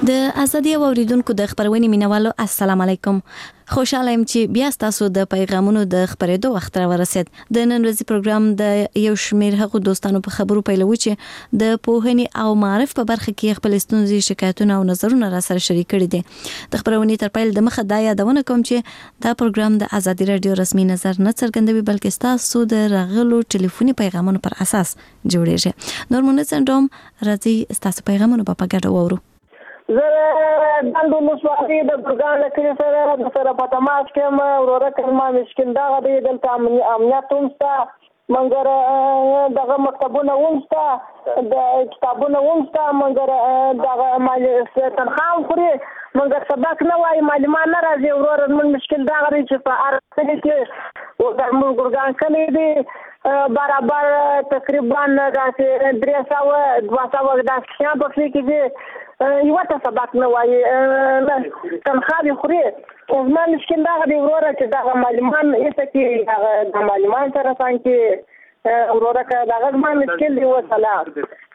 د ازادي اوریدونکو د خبرونې مینوالو السلام علیکم. خوشاله يم چې بیا تاسو د پیغامونو د خبرېدو وخت را ورسید. د نن ورځې پروګرام د یو شمېر هغو دوستانو په خبرو پیلوي چې د پوهنې او معرف په برخه کې خپل ستونزې، شکایتونه او نظرونه را سره شریک کړي دي. د خبرونې تر پیل د مخه دا یادونه کوم چې دا پروګرام د ازادي رادیو رسمي نظر نه څرګندوي، بلکې تاسو د راغلو ټلیفوني پیغامونو پر اساس جوړیږي. نورمونه سندروم راځي تاسو پیغامونه په ګډه وورو. زه دندو مسواري د برګان لکه سره په تماس کې ما ورته کلمه مشکل دا غوډي دلته امنیت ومستا منګر دغه مکتبونه ومستا د کتابونه ومستا منګر دغه مال تنخواه خوري منګر سبق نه وای معلومات نه راځي ورته من مشکل دا غوډي چې په ارته کې او د برګان کلی دی برابر تقریبا داسې 300 داسې شیا په کې یو ته سبق نه وایي تنخواه خوري. زما مشکل دا دی وروره چې دا معلومان ایسه کې د معلومان سره څنګه وروره که دغه زما مشکل دی. وسلام.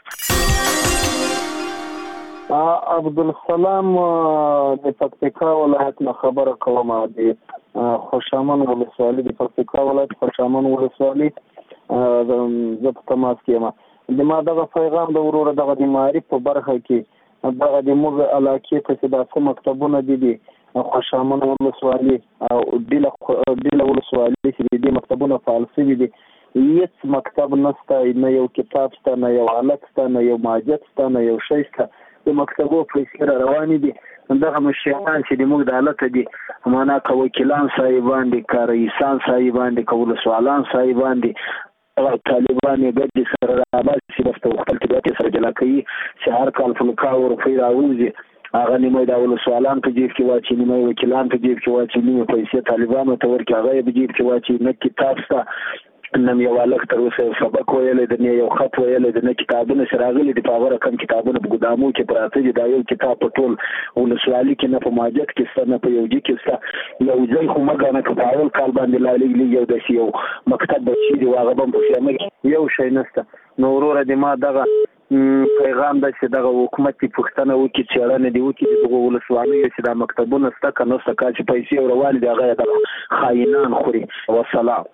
عبدالسلام د پکتیکا ولایت نه خبره کوم. د خوشامن ولسوالي د پکتیکا ولایت خوشامن ولسوالي زه په تماس کې یم. د ما دغه پیغام د وروره دغه د معرف په برخه کې دغه د موږ علاقې ته چې داسې مکتبونه دي خوشامن ولسوالي او ډیله ولسوالي چې دي مکتبونه فعال شوي دي. هیڅ مکتب نشته، نه یو کتاب شته، نه یو هلک شته، نه یو ماجد شته، نه یو شی شته. د مکتبو پیسې روانې دي. دغه مشران چې د موږ د حالت دي معنا که وکیلان صاحبان دي، که رئیسان صاحبان دي، که ولسوالان صاحبان دي، طالبان یې ګډې سره راباسي دفتر خپل طبیعت سره جلا کوي چې هر کال فلکاو روپۍ راوځي هغه نیمه د ولسوالان په جیب کې واچي، نیمه وکیلان په جیب کې واچي، نیمه پیسې طالبانو ته ورکړي هغه یې په جیب کې واچي. نه کتاب شته، نه یو هلک تر اوسه یو سبق ویلی دی، نه یو خط ویلی دی، نه کتابونه چې راغلي دي. په هغه رقم کتابونه په ګدامو کې پراته دي. دا یو کتاب په ټول ولسوالي کې نه په ماجد کې شته، نه په یوجي کې شته. یو ځای خو مه ګڼه که په اول کال باندې لالېږلي یو داسې یو مکتب به چېرې و هغه به هم په سیمه کې یو شی نشته. نو وروره د ما دغه پیغام ده چې دغه حکومت دې پوښتنه وکړي، څېړنه دې وکړي د دغو ولسوالیو چې دا مکتبونه شته که نشته، کله چې پیسې روانې دي هغه یې دغه خاینان خوري. وسلام.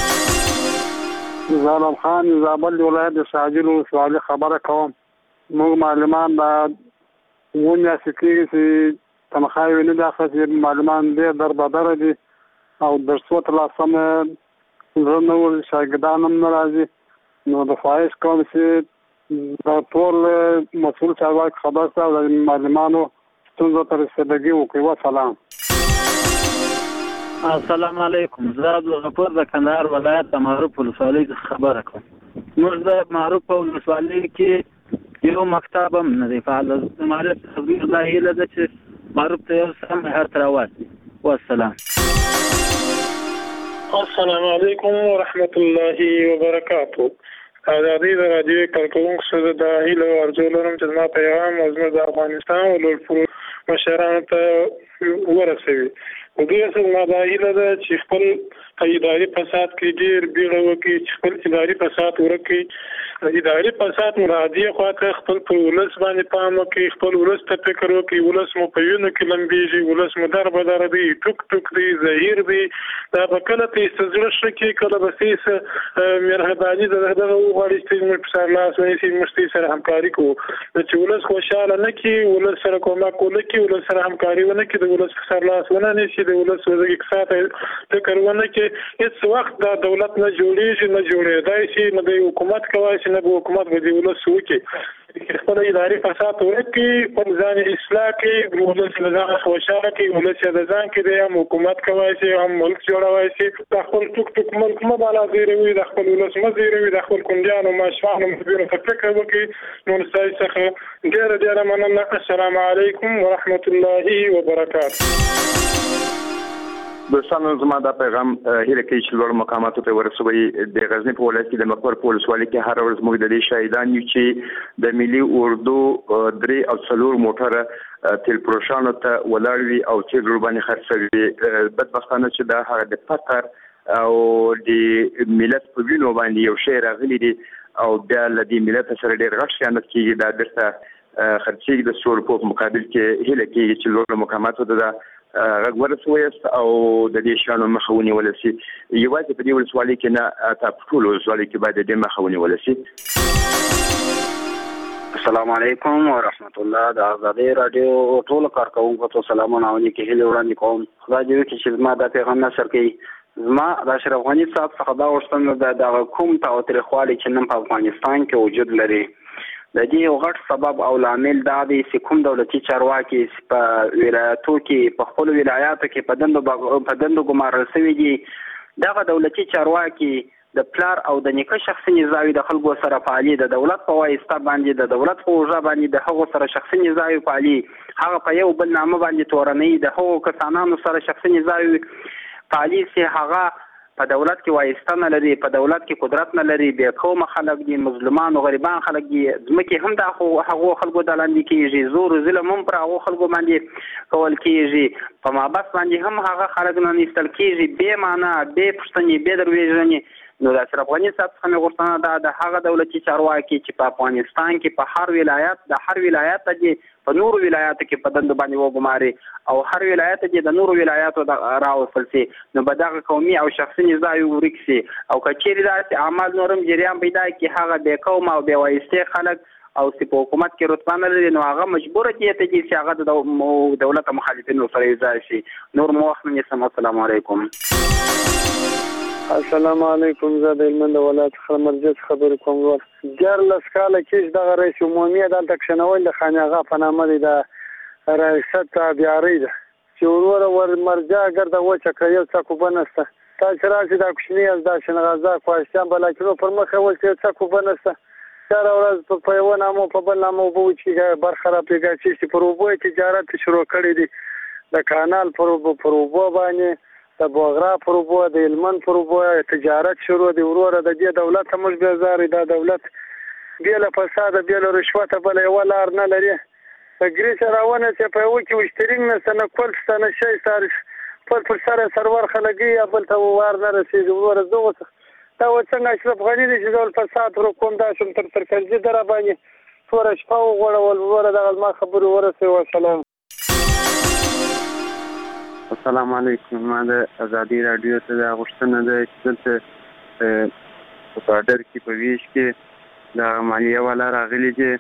زالم خان زابل ولایت د ساجل ولسوالي خبره کوم. موږ معلمان دا ونیا سکیږي چې تنخواه یې نه ده اخیستې. معلمان ډېر دربدره دي او درسو ترلاسه زه نه ول شاګردان هم نه راځي. نو د خواهش کوم چې دا ټول مسؤل چارواکي خبر شه او د معلمانو ستونزو ته رسېدګي وکړي. وسلام. السلام علیکم. زه عبدالغفور د کندهار ولایت د معروف ولسوالۍ څخه خبره کوم. موږ د معروف ولسوالۍ کې یو مکتب هم نه دی فعال. زموږ تصویر دا هیله ده چې معروف ته یو سم هر ته راوځي. والسلام. السلام علیکم ورحمت الله وبرکاته. ازادي د رادیو کارکونکو سره د هیله ورزو لرم چې زما پیغام زموږ د افغانستان ولولفو مشرانو ته ورسوي. او دوی اصل ما دا هیله ده چې خپل اداري فساد کې ډېر بیړه وکړي، چې خپل اداري فساد ورکړي. اداري فساد مرادیه خواته خپل په ولس باندې پام وکړي، خپل ولس ته فکر وکړي. ولس مو په وینو کې لمبېږي، ولس مو دربدره دی، ټوک ټوک دی، زهیر دی. دا به کله ته زړه ښه کړي، کله به څه مهرباني دغه وغواړي چې موږ په سر لاس ونیسي، موږ سره همکاري کوو. چې ولس خوشحاله نه کړي، ولس سره کومک ونه کړي، ولس سره همکاري ونه کړي، د ولس په سر لاس ونه نیسي، د ولس وزګي کساته فکر ونه کړي، هیڅ وخت دا دولت نه جوړېږي، نه جوړېدای شي، نه د حکومت کولی شي، نه به حکومت به د ولس وکړي. خپل اداري فساد ورکړي، خپل ځان اصلاح کړي، ولس له ځانه خوشحاله کړي. ولس یې د ځان کې دی، هم حکومت کولی شي، هم ملک جوړولی شي. د خپل ټوک ټوک ملک مه بالا زیروي، د خپل ولس مه زیروي، د خپل کونډیانو ماشومانو مخبرو ته فکر وکړي. نو ستاسو څخه ډېره ډېره مننه. السلام علیکم ورحمت الله وبرکاته. دوستانو زما دا پیغام هیله کوي چې لوړ مقاماتو ته ورسوي. د غزني په ولایت کې د مقبر په ولسوالۍ کې هر ورځ موږ د دې شاهدان یو چې د ملي اردو 3 او 4 موټر تیل پروشانو ته ولاړ وي او چې ډېر خرڅوي. بدبختانه چې دا هغه د فقر او د ملت په وینو باندې یو شی راغلی دی او بیا له دې ملت سره ډېر غټ خیانت کېږي. دا درته خرچېږي د سور په مقابل کې هله کې چې لوړ مقاماتو د غوړ سويست او د دې شانو مخاوني ولسی یوازې په دې ولسوالۍ کې نه تاسو ټول ولسوالۍ کې باید د مخاوني ولسی. السلام علیکم ورحمت الله. د آزادۍ رادیو ټول کارکونکو ته سلامونه او نیکه هیله وړاندې کوم. خدای دې وکړي چې زما د پیغام نشر کوي. زما د اشرف غنی صاحب څخه دا وشتنه د کوم تاوتریخوالي چې نن په افغانستان کې وجود لري د دې یو غټ سبب او لامل دا دی چې کوم دولتي چارواکي په ولایتو کې په خپل ولایاتو کې په دندو ګمارل شوي دي. دغه دولتي چارواکي د پلار او د نیکه شخصي نزاوی د خلکو سره پالي، د دولت په واسطه باندې د دولت په اوجه باندې د هغو سره شخصي نزاوی پالي، هغه په یو بل نامه باندې تورنۍ د هغو کسانانو سره شخصي نزاوی پالي چې هغه په دولت کې واسطه نه لري، په دولت کې قدرت نه لري، بې قومه خلک دي، مظلومان او غریبان خلک دي. ځمکې هم د هغو خلکو د لاندې کېږي، زور او ظلم هم پر هغو خلکو باندې کول کېږي، په مابس باندې هم هغه خلک نه نیستل کېږي بې معنا، بې پوښتنې، بې دروېژنې. نو د اشرف غنی صاحب څخه مې غوښتنه ده د هغه دولتي چارواکي چې په افغانستان کې په هر ولایت د په نورو ولایاتو کې په دندو باندې وګماري او هر ولایت کې د نورو ولایاتو راوستل شي، نو به دغه قومي او شخصي نزاعي ورک شي او که چیرې داسې اعمال نورم جریان پیدا کړي هغه بې قومه او بې وایستې خلک او چې په حکومت کې رتبه نه لري نو هغه مجبوره کېږي چې هغه د دولت مخالفینو سره یو ځای شي. نور مو وخت نه نیسم. السلام علیکم. السلام علیکم. زه د هلمند ولایت څخه مرجع خبرې کوم. 14 کاله کې دغه رئیس عمومي دلته کښېنول د خان اغا په نامه دی د ریاست تابعیاري ده چې ور مرجع ګرده وچه که یو څه کوبه نشته. تاسې راشي دا کوچني از دا شنغازه کوهستان بلاکینو پر مخ یې ول چې یو څه کوبه نشته. هره ورځ په یوه نامه په بل نامه اوبه وچېږي، برخرابېږي چې پر اوبو یې تجارت شروع کړی دی، د کانال پر اوبو باندې، د بوغرا پر اوبو، د هلمند پر اوبو تجارت شروع دی. وروره د دې دولت ته موږ بیزار دا دولت بې له فساده بې له رشوته بله یوه لار نه لري. د ګریس راونه چې په یوه کې وشترینګ نشته، نه کول شته، نه شی سار پر سره سرور خلګي یا بل ته وار نه رسېږي. وروره زه اوس دا و څنګه اشرف غني دی چې ډول فساد کوم دا شم تر کرزي در باندې توره شپه وغوړول. وروره دغه زما خبرې ورسوي. وسلام. السلام علیکم. ما د آزادۍ راډیو ته دا غوښتنه ده چې دلته په باډر کې په ویش کې د مالیه والا راغلي دي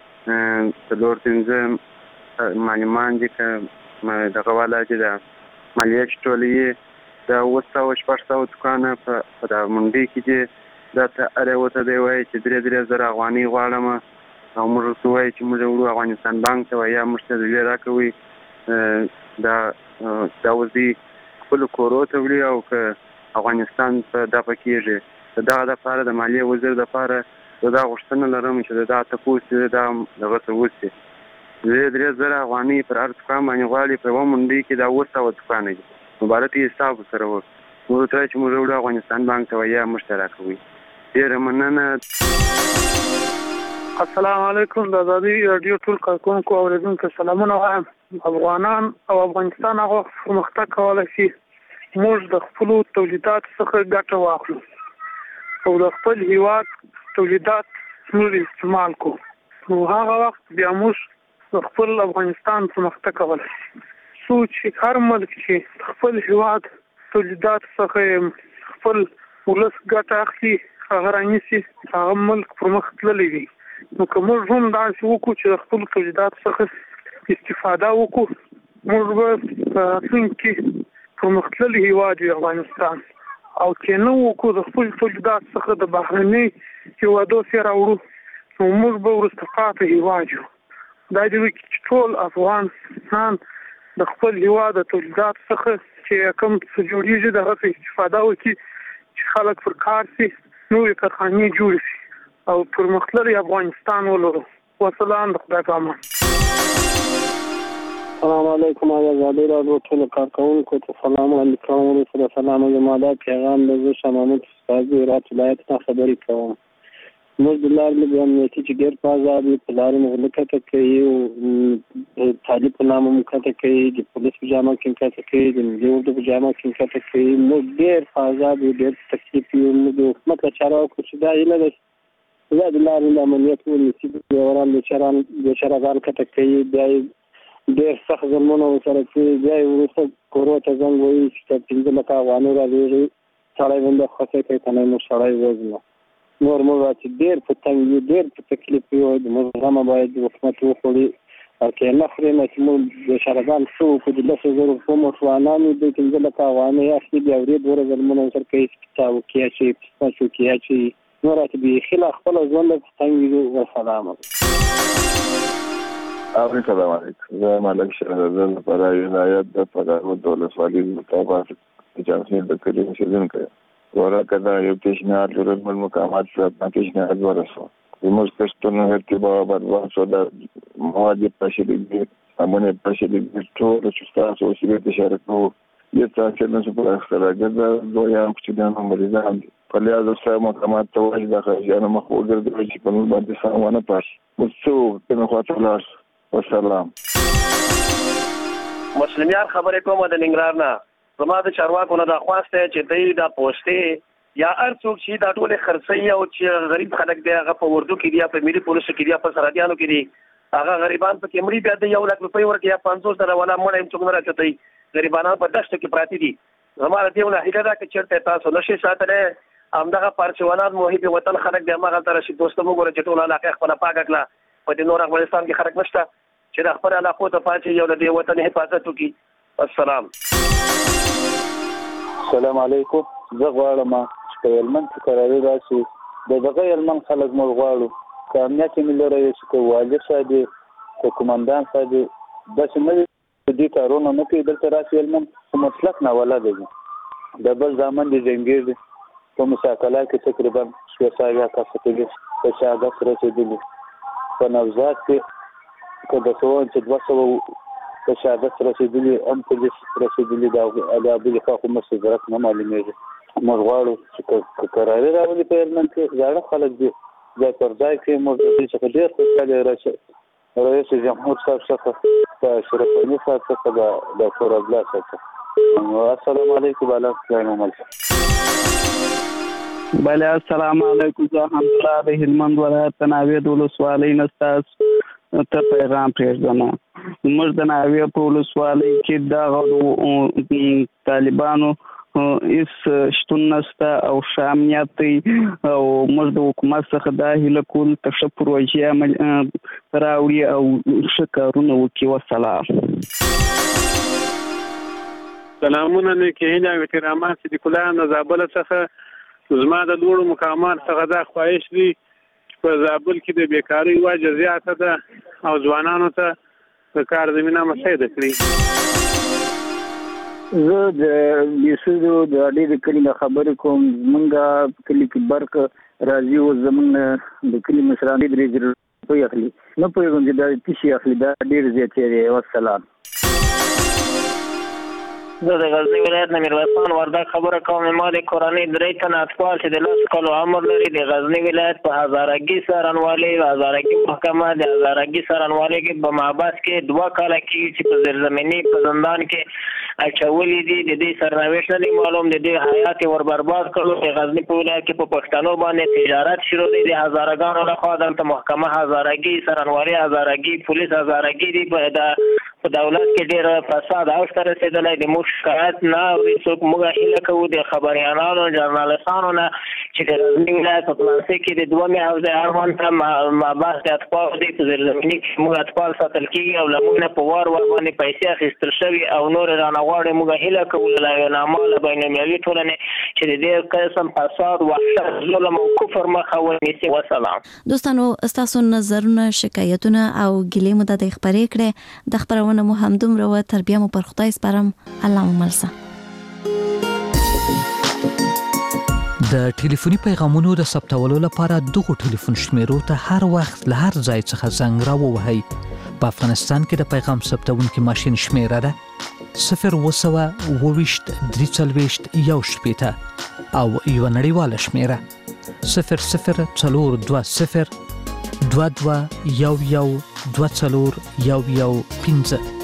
4-5 معلمان دي که دغه والا چې د مالیه چې ټولوي دا 700-800 دوکانه په دا منډۍ کې دي. دا ته هر یو ته دی وایي چې 3,000 افغانۍ غواړم او موږ ورته وایي چې موږ وړو افغانستان بانک ته وایي یا موږ ته ډېر راکوي. دا اوس دوی خپلو کورو ته وړي او که افغانستان په دفع کېږي. د دغه دپاره د مالیې وزیر دپاره زه دا غوښتنه لرم چې د دا تپوس چې دا دغه ته وشي. 3,000 افغانۍ پر هر دوکان باندې غواړي، په یوه منډۍ کې دا 700 دوکانه دي. مبارک یې حساب ورسره وکړو. موږ ورته وایو چې موږ وړو افغانستان بانک ته وایي یا موږ ته راکوي. ډېره مننه. السلام علیکم. د آزادۍ راډیو ټول کارکونکو او اورېدونکو سلامونه وایم. افغانان او افغانستان هغه پرمختګ کولی شي موږ د خپلو تولیداتو څخه ګټه واخلو او د خپل هیواد تولیدات موږ استعمال کړو، نو هغه وخت بیا موږ د خپل افغانستان پرمختګ کولی شي. څو چې هر ملک چې خپل هیواد تولیدات څخه خپل ولس ګټه اخلي هغه رانیسي، هغه ملک پرمخ تللی وي. نو که موږ هم داسې وکړو چې د خپل تولیداتو څخه استفاده وکړو، موږ به په راتلونکي کې پرمختللی هیواد وي افغانستان. او چې نه وکړو د خپل تولیدات څخه د بهرني هیوادو سره راوړو، نو موږ به وروسته پاتې هیواد یو. دا دې وکړي چې ټول افغانستان د خپل هیواد د تولیداتو څخه چې کوم څه جوړېږي د هغه استفاده وکړي، چې خلک پر کار شي، نوې کارخانې جوړې شي او پرمختللی افغانستان ولرو. وسلام. د خدای په امان. السلام علیکم. آزادۍ راډیو ټولو کارکوونکو ته سلام علیکم. وروسته د سلام زما دا پیغام د زه شاه محمود استازي هرات ولایت نه خبرې کوم. موږ د لارې د امنیتي چې ډېر په ازاد وي، په لارې مو غله کته کوي، طالب په نامه مو کته کوي، د پولیس په جامه کې کته کوي، د ملي اردو په جامه کې کته کوي. موږ ډېر په ازاد وي، ډېر تکلیف یو. موږ د حکومت له چاره وکړو چې دا هیله ده زه د لارې د امنیت ونیسي ډرایوران بیچارهګان کټه کوي، بیا ډېر سخت ظلمونه ورسره کوي، بیا یې وروسته کورو ته زنګ وایي چې 15 لکه افغانۍ رالېږي، سړی باندې خصۍ کوي، که نه نو سړی وژنه. نور موږ چې ډېر په تنګ یو، ډېر په تکلیف یو، زموږ غمه باید حکومت وخوري او که یې نه خوري نه چې موږ بیچارهګان څه وکړو. د 10,000 روپیو موټروانان یو، دوی 15 لکه افغانۍ اخلي، بیا ورې دوره ظلمونه ورسره کوي، چاوکي اچوي، پسته چوکي اچوي، نور راته بیخي لا خپله ژوند په تنګ وي. وسلام. السلام علیکم. زه ملک شهزاده د فراه ولایت د فراه ولسوالۍ مطابق جانسین د کلي اوسېدونکی یم. ورکه دا یو پیشنهاد لرم مقامات ته پیشنهاد ورسوم. زموږ کښتونه ارتباط برباد شو، د مواد پاشلي دي، سامانې پاشلي دي، ټول چې ستاسو وسیلې ته اشاره کوو یې تاسو نه څه پر اختراع ګرځي دویان چې د مریضان په لحاظ سره مقامات ته وایي د خارجانو مخ وګرځوي چې په موږ باندې سامانه پاشي. مڅو کنه خاطر لاس. والسلام. مسلمان خبرې کوم د ننګرهار نه. زما د چارواکو نه دا خواسته چې دوی دا پوسټې یا هر څوک چې دا ټول خرڅي او چې غریب خلک دی هغه په اردو کې دی، په ملي پولیسو کې دی، په سرحدیانو کې دی، هغه غریبان په کې مړي بیا د 1 لک روپۍ ورکړي یا 500 ولا مړ هم څوک نه راکوي، غریبانو په دشت کې پراته دي. زما د دې ونه هیله ده چې چیرته تاسو نشئ ساتلی همدغه پارچوانات محب وطن خلک دی هغه ته راشي. دوستو موږ چې ټول علاقه خپله پاکه کړه، په دې نور افغانستان کې خلک نشته چې د خپل علاقو ته پاتې یو د دې وطن حفاظت وکړي. السلام. السلام علیکم. زه غواړم چې په هلمند کې قراري راشي، د دغه هلمند خلک موږ غواړو که امنیت یې ملي رئیس، که والي صاحب دی، که قمندان صاحب دی، داسې نه وي دې کارونه نه کوي دلته راشي هلمند، خو مطلق ناولاده دي. د بل زامن دي جنګیر دي، په مساکله کې تقریبا 600 کسه په شهادت رسېدلي، په نوزاد کې که د څو چې 200 په شهادت رسېدلي، هم پولیس رسېدلي، د بلې خوا خو مو صدرت نه معلومېږي. موږ غواړو چې قراري راولي په هلمند کې، زاړه خلک دي، ځای پر ځای کې موږ د دې څخه ډېر خوشحاله رئیس جمهور صاحب څخه، د اشرف غني صاحب څخه، د ډاکټر عبدالله صاحب څخه. السلام علیکم. بله السلام علیکم. زه حمدالله د هلمند ولایت د ناوید ولسوالۍ نه ستاسو ته پیغام پرېږدم. زموږ د ناوید په ولسوالۍ کې دغه طالبانو هیڅ شتون نشته او ښه امنیت دی او موږ د حکومت څخه دا هیله کوو ته ښه پروژې راوړي او ښه کارونه وکړي. وسلام. سلامونه نیکې هیلې او احترامات صدیق الله د زابل څخه. زما د لوړو مقامات څخه دا خواهش دی چې په زابل کې د بیکارۍ وجه زیاته ده او ځوانانو ته د کار زمینه مساعده کړي. زه د بیسودو د اډې د کلي نه خبرې کوم. زمونږ په کلي کې برق راځي او زمونږ د کلي مشران 3 روپۍ اخلي، نه پوهېږم چې دا څه شي اخلي، دا ډېر زیاتې دی. والسلام. زه د غزني ولایت نه میرویس خان وردګ خبره کوم. ما د کورنۍ 3 تنه اطفال چې د 10 کالو عمر لري د غزني ولایت په هزارګي سرنوالي هزارګي محکمه د هزارګي سرنوالي کې په محبس کې 2 کاله کې چې په زیرزمینی په زندان کې اچولي دي. د دې سرنوشت نه معلوم، د دې حیات ور برباد کړو. د غزني په ولایت کې په پښتنو باندې تجارت شروع دي. د هزارګانو لخوا دلته محکمه هزارګي سرنوالي هزارګي پولیس هزارګي دي. په دولت کې ډېر فساد اوج ته رسېدلی دی. موږ شکایت نه اوري څوک. موږ هیله کوو د خبریالانو جرنالستانو نه چې د غزني ولایت په پلانسي کې د 2 حوزې اړوند ته محبس د اطفالو دی په زیرزمیني کې موږ اطفال ساتل کېږي او له موږ نه په وار باندې پیسې اخیستل شوي او نور رانه غواړي. موږ هیله کوو له نامه له بینالمللي ټولنې چې د دې قسم فساد وحشت ظلم او کفر مخه ونیسي. وسلام. دوستانو ستاسو نظرونه شکایتونه او ګیلې مو د خبرې کړې د خبرونه مو همدومره و. تر بیا مو پر خدای سپارم. الله مو ملسه. د ټلیفوني پیغامونو د ثبتولو لپاره دغه ټلیفون شمیرو ته هر وخت له هر ځای څخه زنګ راووهئ. په افغانستان کې د پیغام ثبتونکي ماشین شمیره ده 020 340 1 او یو نړیواله شمیره 0042 22 11 24 11 15.